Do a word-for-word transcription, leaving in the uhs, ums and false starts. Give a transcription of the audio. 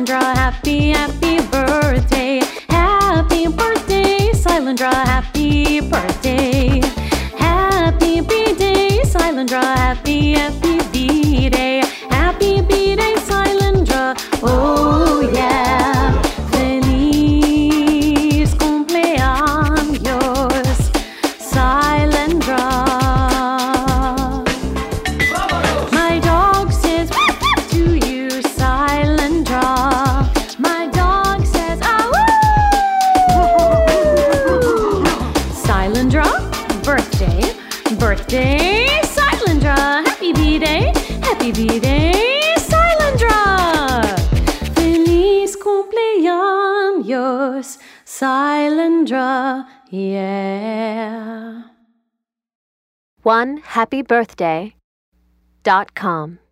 Silendra, happy, happy birthday. Happy birthday, Silendra, happy birthday. Happy B-Day, Silendra, happy, happy B-Day. Happy B-Day, Silendra, oh yeah. Feliz cumpleaños, Silendra. My dog says to you, Silendra. My dog says, ah woo! Silendra, birthday, birthday, Silendra. Happy B-Day, happy B-Day, Silendra. Feliz cumpleaños, Silendra, yeah. one happy birthday dot com